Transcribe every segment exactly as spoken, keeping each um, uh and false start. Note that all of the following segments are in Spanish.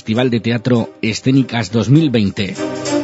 Festival de Teatro Escénicas dos mil veinte.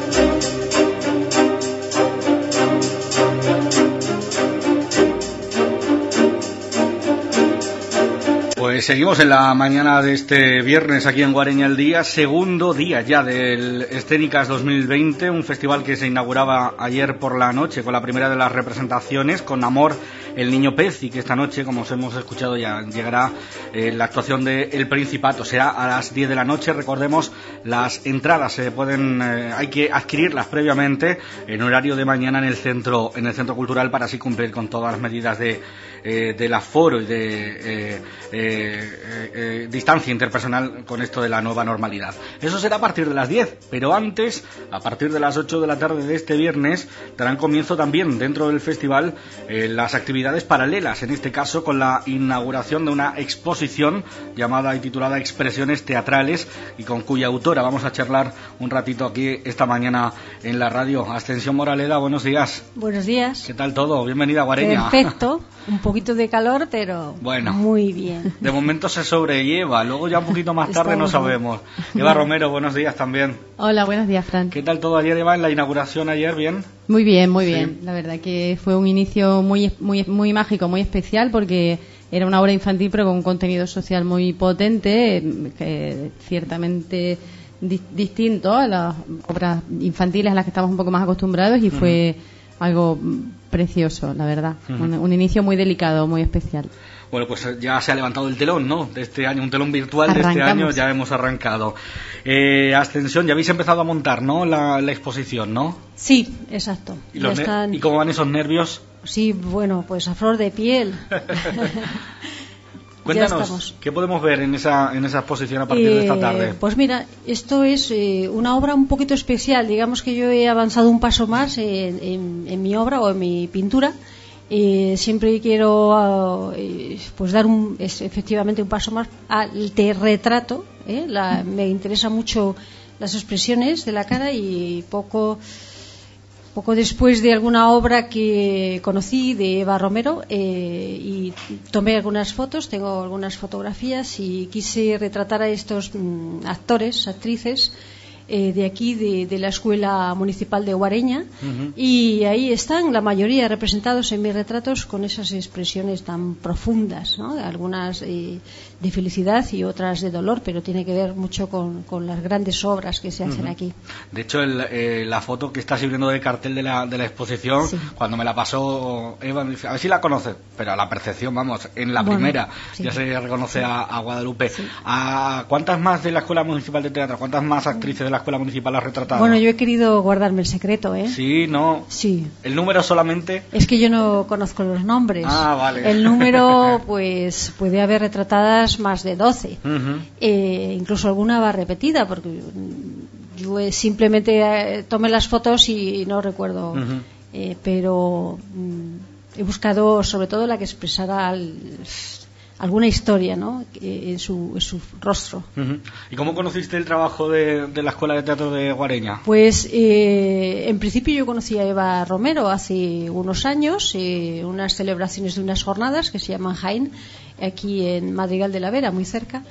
Pues seguimos en la mañana de este viernes aquí en Guareña al Día, segundo día ya del Escénicas dos mil veinte, un festival que se inauguraba ayer por la noche con la primera de las representaciones, con Amor, el niño pez, y que esta noche, como os hemos escuchado, ya llegará eh, la actuación de El Principato. Será a las diez de la noche. Recordemos, las entradas se pueden, eh, hay que adquirirlas previamente en horario de mañana en el centro, en el centro cultural, para así cumplir con todas las medidas de eh, del aforo y de eh, eh, eh, eh, distancia interpersonal con esto de la nueva normalidad. Eso será a partir de las diez, pero antes, a partir de las ocho de la tarde de este viernes, darán comienzo también dentro del festival eh, las actividades paralelas, en este caso con la inauguración de una exposición llamada y titulada Expresiones Teatrales, y con cuya autora vamos a charlar un ratito aquí esta mañana en la radio. Ascensión Moraleda, buenos días. Buenos días. ¿Qué tal todo? Bienvenida a Guareña. Perfecto, un poquito de calor, pero bueno, muy bien. De momento se sobrelleva, luego ya un poquito más tarde no sabemos. Eva Romero, buenos días también. Hola, buenos días, Fran. ¿Qué tal todo ayer, Eva, en la inauguración ayer? ¿Bien? Muy bien, muy Sí. bien. La verdad que fue un inicio muy, muy, muy mágico, muy especial, porque era una obra infantil pero con un contenido social muy potente, que ciertamente di- distinto a las obras infantiles a las que estamos un poco más acostumbrados, y fue uh-huh. algo precioso, la verdad. Uh-huh. Un, un inicio muy delicado, muy especial. Bueno, pues ya se ha levantado el telón, ¿no? De este año, un telón virtual. Arrancamos. De este año, ya hemos arrancado. Eh, Ascensión, ya habéis empezado a montar, ¿no? La, la exposición, ¿no? Sí, exacto. ¿Y, los están... ne- ¿Y cómo van esos nervios? Sí, bueno, pues a flor de piel. Cuéntanos, ¿qué podemos ver en esa, en esa exposición a partir eh, de esta tarde? Pues mira, esto es eh, una obra un poquito especial. Digamos que yo he avanzado un paso más en, en, en mi obra o en mi pintura. Eh, siempre quiero eh, pues dar un, es, efectivamente un paso más al te retrato. ¿eh? La, me interesa mucho las expresiones de la cara, y poco poco después de alguna obra que conocí de Eva Romero, eh, y tomé algunas fotos, tengo algunas fotografías, y quise retratar a estos mm, actores, actrices Eh, de aquí, de, de la Escuela Municipal de Guareña, uh-huh. y ahí están la mayoría representados en mis retratos con esas expresiones tan profundas, ¿no? Algunas eh, de felicidad y otras de dolor, pero tiene que ver mucho con, con las grandes obras que se hacen uh-huh. aquí. De hecho, el, eh, la foto que está sirviendo de cartel de la, de la exposición, sí. cuando me la pasó Eva, me dice, a ver si la conoces, pero a la percepción, vamos, en la bueno, primera sí. ya se reconoce sí. a, a Guadalupe. Sí. ¿A cuántas más de la Escuela Municipal de Teatro, cuántas más actrices de la Escuela Municipal has retratado? Bueno, yo he querido guardarme el secreto, ¿eh? Sí, no. Sí. ¿El número solamente? Es que yo no conozco los nombres. Ah, vale. El número, pues, puede haber retratadas más de doce. Uh-huh. Eh, incluso alguna va repetida, porque yo simplemente eh, tomé las fotos y no recuerdo. Uh-huh. Eh, pero mm, he buscado sobre todo la que expresara el, alguna historia, ¿no? En su, en su rostro. Uh-huh. ¿Y cómo conociste el trabajo de, de la Escuela de Teatro de Guareña? Pues eh, en principio yo conocí a Eva Romero hace unos años, eh, unas celebraciones de unas jornadas que se llaman Jaén, aquí en Madrigal de la Vera, muy cerca.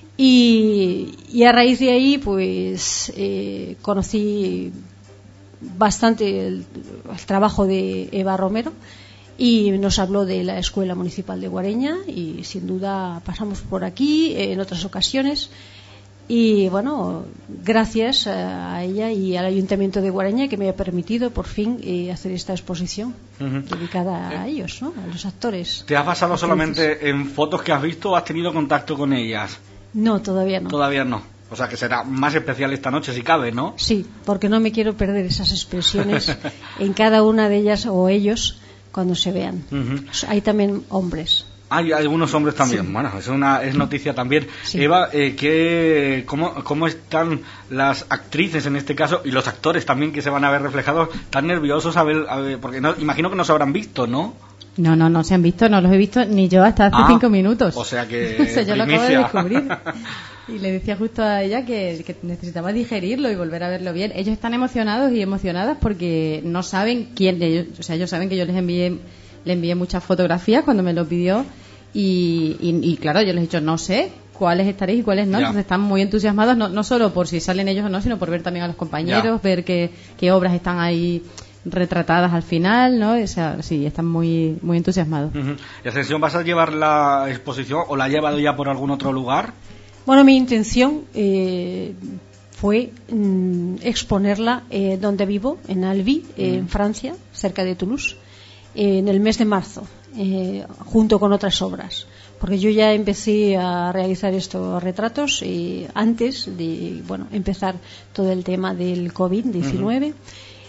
Y, y a raíz de ahí, pues eh, conocí bastante el, el trabajo de Eva Romero, y nos habló de la Escuela Municipal de Guareña, y sin duda pasamos por aquí en otras ocasiones, y bueno, gracias a ella y al Ayuntamiento de Guareña, que me ha permitido por fin eh, hacer esta exposición uh-huh. dedicada a ellos, ¿no? A los actores. ¿Te has basado solamente en fotos que has visto o has tenido contacto con ellas? No, todavía no. Todavía no. O sea que será más especial esta noche si cabe, ¿no? Sí, porque no me quiero perder esas expresiones en cada una de ellas o ellos cuando se vean. Uh-huh. Hay también hombres. Hay algunos hombres también. Sí. Bueno, es una es noticia también. Sí. Eva, eh, ¿qué, cómo, ¿cómo están las actrices en este caso y los actores también que se van a ver reflejados? ¿Tan nerviosos a ver, a ver porque no, imagino que no se habrán visto, ¿no? No, no, no se han visto, no los he visto ni yo hasta hace ah, cinco minutos. O sea que o sea, yo lo acabo de descubrir. Y le decía justo a ella que, que necesitaba digerirlo y volver a verlo bien. Ellos están emocionados y emocionadas porque no saben quién de ellos, o sea, ellos saben que yo les envié le envié muchas fotografías cuando me lo pidió, y, y, y claro, yo les he dicho, no sé cuáles estaréis y cuáles no. Ya. Entonces están muy entusiasmados, no, no solo por si salen ellos o no, sino por ver también a los compañeros, ya. ver qué, qué obras están ahí retratadas al final, ¿no? O sea, sí, están muy muy entusiasmados. Uh-huh. ¿Y Ascensión, vas a llevar la exposición o la has llevado ya por algún otro lugar? Bueno, mi intención eh, fue mm, exponerla eh, donde vivo, en Albi, eh, uh-huh. en Francia, cerca de Toulouse, eh, en el mes de marzo, eh, junto con otras obras. Porque yo ya empecé a realizar estos retratos eh, antes de, bueno, empezar todo el tema del covid diecinueve. Uh-huh.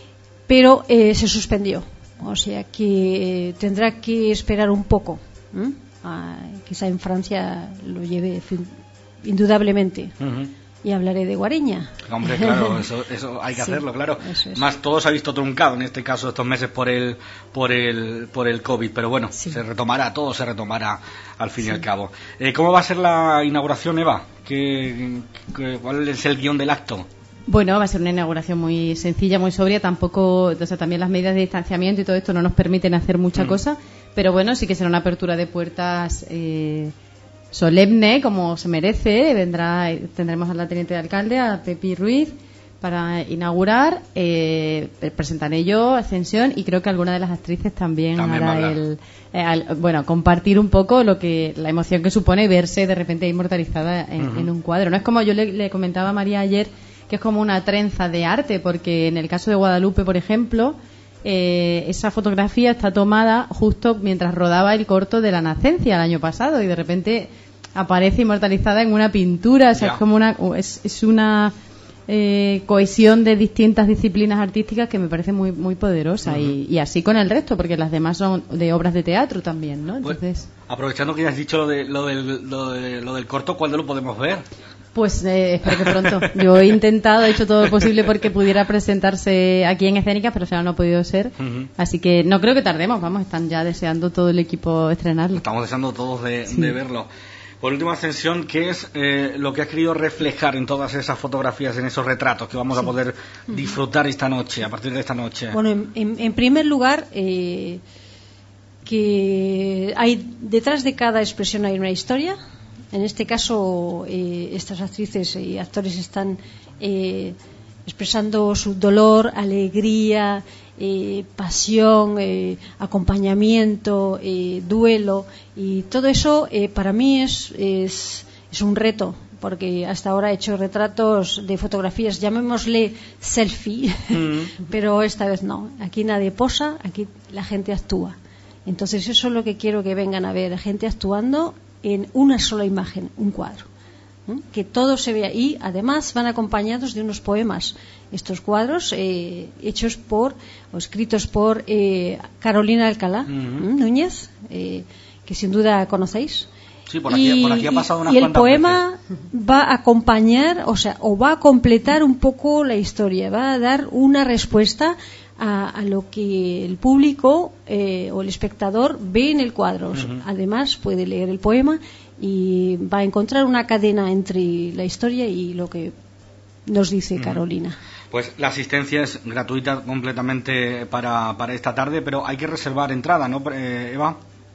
Pero eh, se suspendió, o sea que tendrá que esperar un poco. ¿eh? Ah, quizá en Francia lo lleve fin, indudablemente. Uh-huh. Y hablaré de Guareña. Hombre, claro, eso, eso hay que sí, hacerlo, claro. Es. Más todo se ha visto truncado en este caso estos meses por el por el por el COVID, pero bueno, sí. se retomará, todo se retomará al fin sí. y al cabo. Eh, ¿Cómo va a ser la inauguración, Eva? ¿Qué, qué, ¿Cuál es el guión del acto? Bueno, va a ser una inauguración muy sencilla, muy sobria. Tampoco, o sea, también las medidas de distanciamiento y todo esto no nos permiten hacer mucha mm. cosa, pero bueno, sí que será una apertura de puertas eh, solemne, como se merece. Vendrá, tendremos a la teniente de alcalde, a Pepi Ruiz, para inaugurar. Eh, presentaré yo Ascensión y creo que alguna de las actrices también, también hará el, eh, al, bueno, compartir un poco lo que la emoción que supone verse de repente inmortalizada en, uh-huh. en un cuadro. No es como yo le, le comentaba a María ayer, que es como una trenza de arte, porque en el caso de Guadalupe, por ejemplo, eh, esa fotografía está tomada justo mientras rodaba el corto de La Nacencia el año pasado y de repente aparece inmortalizada en una pintura. O sea, yeah. es como una es, es una eh, cohesión de distintas disciplinas artísticas que me parece muy muy poderosa. Uh-huh. y, y así con el resto, porque las demás son de obras de teatro también, ¿no? Entonces, pues, aprovechando que ya has dicho lo de lo del lo, de, lo del corto, ¿cuándo lo podemos ver? Pues eh, espero que pronto. Yo he intentado, he hecho todo lo posible porque pudiera presentarse aquí en Escénicas, pero al final no ha podido ser. Uh-huh. Así que no creo que tardemos, vamos, están ya deseando todo el equipo estrenarlo. Estamos deseando todos de, sí. de verlo. Por último, Ascensión, ¿qué es eh, lo que has querido reflejar en todas esas fotografías, en esos retratos que vamos sí. a poder disfrutar esta noche, a partir de esta noche? Bueno, en, en, en primer lugar, eh, que hay detrás de cada expresión hay una historia. En este caso, eh, estas actrices y actores están eh, expresando su dolor, alegría, eh, pasión, eh, acompañamiento, eh, duelo, y todo eso eh, para mí es, es, es un reto, porque hasta ahora he hecho retratos de fotografías, llamémosle selfie, mm. pero esta vez no. Aquí nadie posa, aquí la gente actúa. Entonces eso es lo que quiero que vengan a ver, gente actuando en una sola imagen, un cuadro, ¿eh? Que todo se vea, y además van acompañados de unos poemas. Estos cuadros eh, hechos por o escritos por eh, Carolina Alcalá uh-huh. Núñez, eh, que sin duda conocéis. Sí, por aquí, y, por aquí ha pasado unas y el cuantas poema veces. Va a acompañar, o sea, o va a completar un poco la historia, va a dar una respuesta A, a lo que el público eh, o el espectador ve en el cuadro. Uh-huh. Además puede leer el poema y va a encontrar una cadena entre la historia y lo que nos dice uh-huh. Carolina. Pues la asistencia es gratuita completamente para, para esta tarde, pero hay que reservar entrada, ¿no, eh, Eva?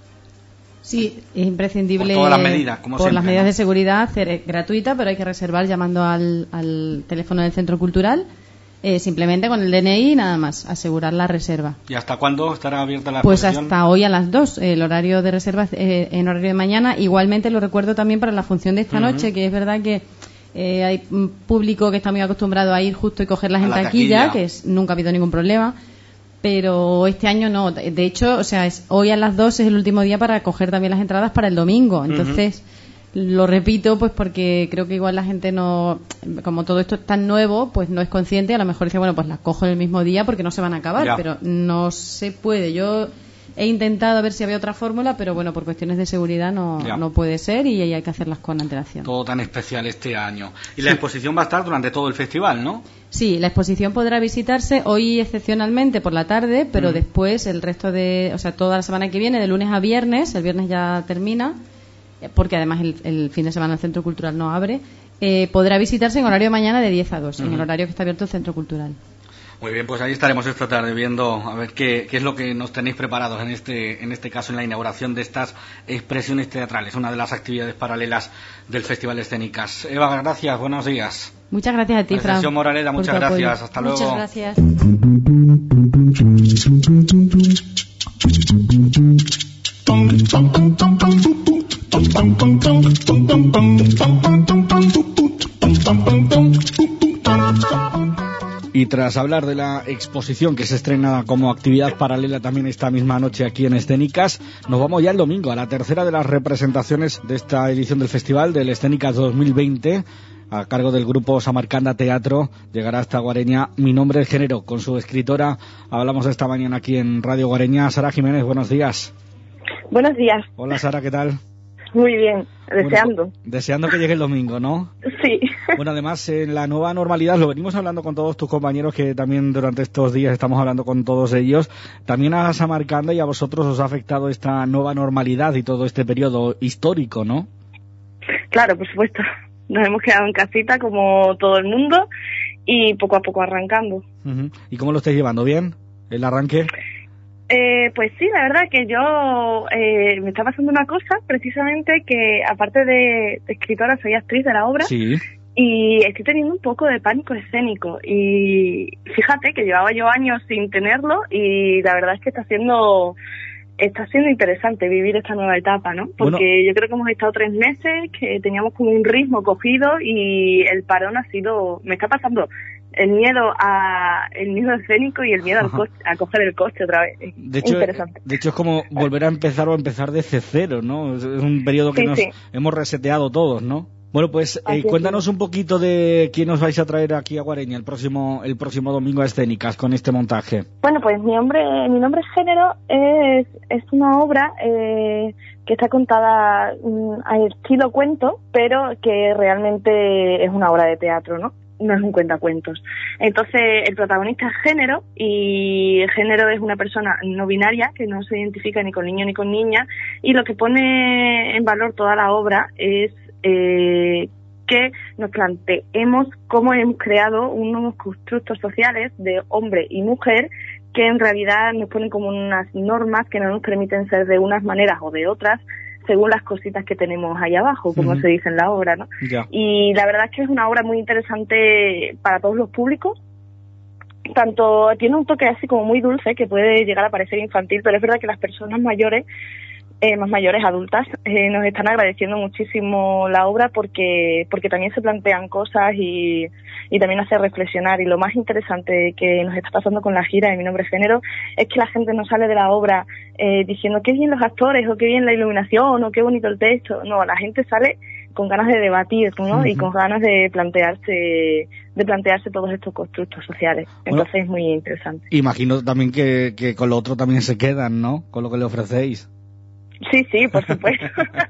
Sí, es imprescindible. Por todas las medidas, como por siempre, las medidas ¿no? de seguridad, hacer gratuita, pero hay que reservar llamando al, al teléfono del Centro Cultural. Eh, simplemente con el D N I y nada más, asegurar la reserva. ¿Y hasta cuándo estará abierta la Pues exposición? hasta hoy a las dos, el horario de reserva eh, en horario de mañana. Igualmente lo recuerdo también para la función de esta uh-huh. noche, que es verdad que eh, hay un público que está muy acostumbrado a ir justo y cogerlas en taquilla, taquilla, que es, nunca ha habido ningún problema, pero este año no. De hecho, o sea, es, hoy a las dos es el último día para coger también las entradas para el domingo. Entonces... Uh-huh. Lo repito, pues porque creo que igual la gente no, como todo esto es tan nuevo, pues no es consciente. A lo mejor dice, bueno, pues las cojo en el mismo día porque no se van a acabar, ya. Pero no se puede. Yo he intentado a ver si había otra fórmula, pero bueno, por cuestiones de seguridad no, no puede ser y hay que hacerlas con antelación. Todo tan especial este año. Y la sí. exposición va a estar durante todo el festival, ¿no? Sí, la exposición podrá visitarse hoy excepcionalmente por la tarde, pero mm. después el resto de, o sea, toda la semana que viene, de lunes a viernes, el viernes ya termina, porque además el, el fin de semana el Centro Cultural no abre, eh, podrá visitarse en horario de mañana de diez a dos, uh-huh. en el horario que está abierto el Centro Cultural. Muy bien, pues ahí estaremos esta tarde viendo a ver qué, qué es lo que nos tenéis preparados en este en este caso en la inauguración de estas expresiones teatrales, una de las actividades paralelas del Festival Escénicas. Eva, gracias, buenos días. Muchas gracias a ti, Fran. Sesión Moraleda, muchas gracias, hasta luego. Muchas gracias. Y tras hablar de la exposición que se estrena como actividad paralela también esta misma noche aquí en Escénicas, nos vamos ya el domingo a la tercera de las representaciones de esta edición del festival del Escénicas dos mil veinte. A cargo del grupo Samarcanda Teatro llegará hasta Guareña Mi Nombre es Género. Con su escritora hablamos esta mañana aquí en Radio Guareña. Sara Jiménez, buenos días. Buenos días. Hola Sara, ¿qué tal? Muy bien, deseando. Bueno, deseando que llegue el domingo, ¿no? Sí. Bueno, además, en la nueva normalidad, lo venimos hablando con todos tus compañeros, que también durante estos días estamos hablando con todos ellos. También a Samarcanda y a vosotros os ha afectado esta nueva normalidad y todo este periodo histórico, ¿no? Claro, por supuesto. Nos hemos quedado en casita como todo el mundo y poco a poco arrancando. Uh-huh. ¿Y cómo lo estáis llevando? ¿Bien? ¿El arranque? Eh, pues sí, la verdad que yo eh, me está pasando una cosa, precisamente, que aparte de, de escritora soy actriz de la obra. Sí. Y estoy teniendo un poco de pánico escénico. Y fíjate que llevaba yo años sin tenerlo y la verdad es que está siendo está siendo interesante vivir esta nueva etapa, ¿no? Porque bueno, yo creo que hemos estado tres meses, que teníamos como un ritmo cogido y el parón ha sido... Me está pasando el miedo a el miedo escénico y el miedo al coche, a coger el coche otra vez. De hecho, interesante. De hecho es como volver a empezar o empezar desde cero, ¿no? Es un periodo que sí, nos sí. hemos reseteado todos, ¿no? Bueno, pues eh, cuéntanos un poquito de quién os vais a traer aquí a Guareña el próximo el próximo domingo a Escénicas con este montaje. Bueno, pues mi nombre mi nombre es Género es es una obra eh, que está contada mm, al estilo cuento, pero que realmente es una obra de teatro, ¿no? No es un cuentacuentos. Entonces, el protagonista es Género, y Género es una persona no binaria que no se identifica ni con niño ni con niña, y lo que pone en valor toda la obra es eh, que nos planteemos cómo hemos creado unos constructos sociales de hombre y mujer que en realidad nos ponen como unas normas que no nos permiten ser de unas maneras o de otras, según las cositas que tenemos ahí abajo, como uh-huh. se dice en la obra, ¿no? Yeah. Y la verdad es que es una obra muy interesante para todos los públicos. Tanto tiene un toque así como muy dulce, que puede llegar a parecer infantil, pero es verdad que las personas mayores, eh, más mayores, adultas, eh, nos están agradeciendo muchísimo la obra porque porque también se plantean cosas y, y también hace reflexionar. Y lo más interesante que nos está pasando con la gira de Mi Nombre es Género es que la gente no sale de la obra eh, diciendo qué bien los actores o qué bien la iluminación o qué bonito el texto. No, la gente sale con ganas de debatir, ¿no? Uh-huh. Y con ganas de plantearse de plantearse todos estos constructos sociales. Entonces bueno, es muy interesante. Imagino también que, que con lo otro también se quedan, ¿no? Con lo que le ofrecéis. Sí, sí, por supuesto.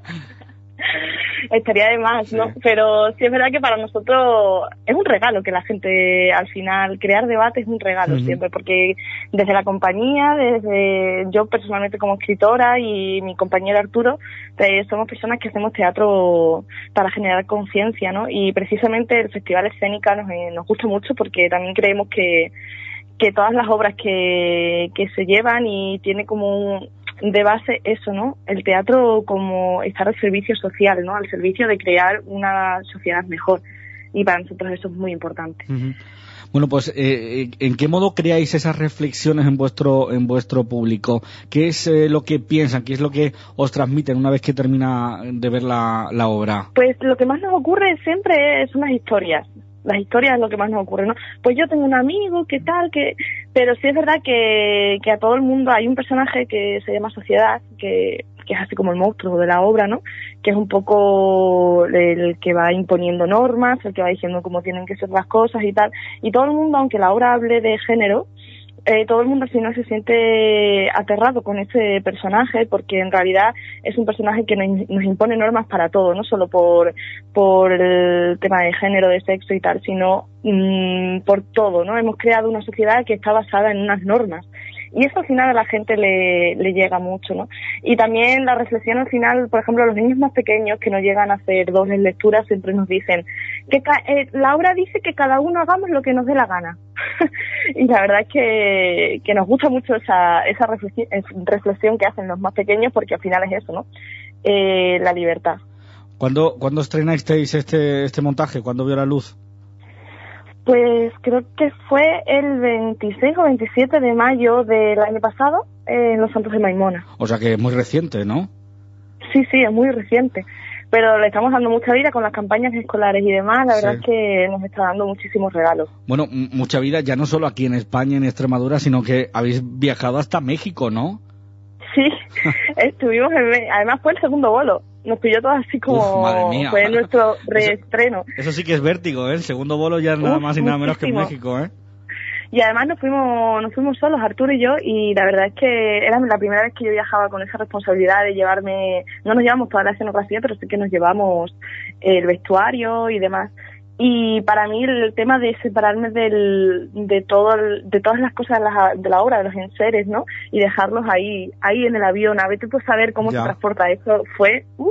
Estaría de más, ¿no? Sí. Pero sí es verdad que para nosotros es un regalo que la gente, al final, crear debate es un regalo uh-huh. siempre, porque desde la compañía, desde yo personalmente como escritora y mi compañero Arturo, pues, somos personas que hacemos teatro para generar conciencia, ¿no? Y precisamente el Festival Escénica nos, eh, nos gusta mucho porque también creemos que que todas las obras que, que se llevan y tiene como un, de base eso, ¿no? El teatro como estar al servicio social, ¿no? Al servicio de crear una sociedad mejor. Y para nosotros eso es muy importante. Uh-huh. Bueno, pues, eh, ¿en qué modo creáis esas reflexiones en vuestro en vuestro público? ¿Qué es eh, lo que piensan? ¿Qué es lo que os transmiten una vez que termina de ver la, la obra? Pues lo que más nos ocurre siempre son las historias. Las historias es lo que más nos ocurre, ¿no? Pues yo tengo un amigo, ¿qué tal? que Pero sí es verdad que, que a todo el mundo hay un personaje que se llama Sociedad, que, que es así como el monstruo de la obra, ¿no? Que es un poco el que va imponiendo normas, el que va diciendo cómo tienen que ser las cosas y tal. Y todo el mundo, aunque la obra hable de género, Eh, todo el mundo al final se siente aterrado con este personaje, porque en realidad es un personaje que nos, nos impone normas para todo, no solo por por el tema de género, de sexo y tal, sino mmm, por todo, ¿no? Hemos creado una sociedad que está basada en unas normas. Y eso al final a la gente le, le llega mucho, ¿no? Y también la reflexión al final, por ejemplo, a los niños más pequeños que no llegan a hacer dobles lecturas siempre nos dicen que ca eh, la obra dice que cada uno hagamos lo que nos dé la gana. Y la verdad es que, que nos gusta mucho esa, esa reflexión, reflexión que hacen los más pequeños, porque al final es eso, ¿no? Eh, la libertad. ¿Cuándo, ¿Cuándo estrenasteis este, este montaje? ¿Cuándo vio la luz? Pues creo que fue el veintiséis o veintisiete de mayo del año pasado, eh, en Los Santos de Maimona. O sea que es muy reciente, ¿no? Sí, sí, es muy reciente. Pero le estamos dando mucha vida con las campañas escolares y demás. La verdad sí. Es que nos está dando muchísimos regalos. Bueno, mucha vida ya no solo aquí en España, en Extremadura, sino que habéis viajado hasta México, ¿no? Sí, estuvimos en... Además fue el segundo bolo. Nos pilló todo así como... Uf, madre mía. Fue nuestro reestreno. Eso, eso sí que es vértigo, ¿eh? El segundo bolo ya es nada Uf, más y nada menos que en México, ¿eh? Y además nos fuimos nos fuimos solos, Arturo y yo, y la verdad es que era la primera vez que yo viajaba con esa responsabilidad de llevarme... No nos llevamos toda la escenografía, pero sí que nos llevamos el vestuario y demás. Y para mí el tema de separarme del, de todo el, de todas las cosas de la, de la obra, de los enseres, ¿no? Y dejarlos ahí ahí en el avión, a ver, tú puedes saber cómo ya. Se transporta eso. Fue... Uf,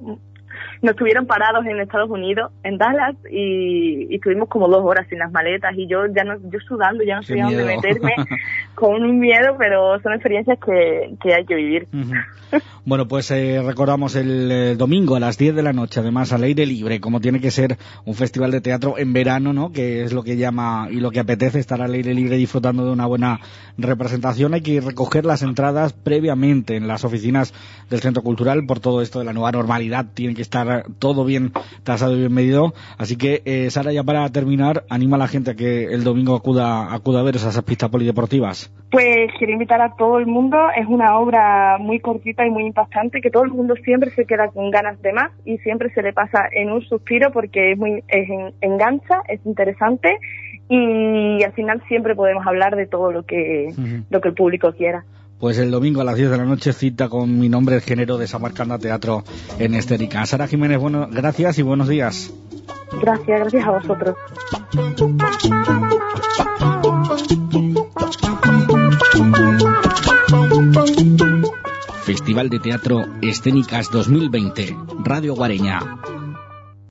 nos tuvieron parados en Estados Unidos, en Dallas, y, y estuvimos como dos horas sin las maletas, y yo ya no, yo sudando, ya no sabía dónde meterme, con un miedo, pero son experiencias que, que hay que vivir. Uh-huh. Bueno, pues eh, recordamos el, el domingo a las diez de la noche, además al aire libre, como tiene que ser un festival de teatro en verano, ¿no? Que es lo que llama y lo que apetece, estar al aire libre disfrutando de una buena representación. Hay que recoger las entradas previamente en las oficinas del Centro Cultural. Por todo esto de la nueva normalidad tiene que estar todo bien tasado y bien medido. Así que, eh, Sara, ya para terminar, anima a la gente a que el domingo acuda, acuda a ver esas pistas polideportivas. Pues quiero invitar a todo el mundo. Es una obra muy cortita y muy impactante, que todo el mundo siempre se queda con ganas de más y siempre se le pasa en un suspiro, porque es muy es en, engancha, es interesante, y al final siempre podemos hablar de todo lo que uh-huh. lo que el público quiera. Pues el domingo a las diez de la noche, cita con Mi Nombre, el género de Samarcanda Teatro en Esténica. Sara Jiménez, bueno, gracias y buenos días. Gracias, gracias a vosotros. Festival de Teatro Escénicas dos mil veinte, Radio Guareña.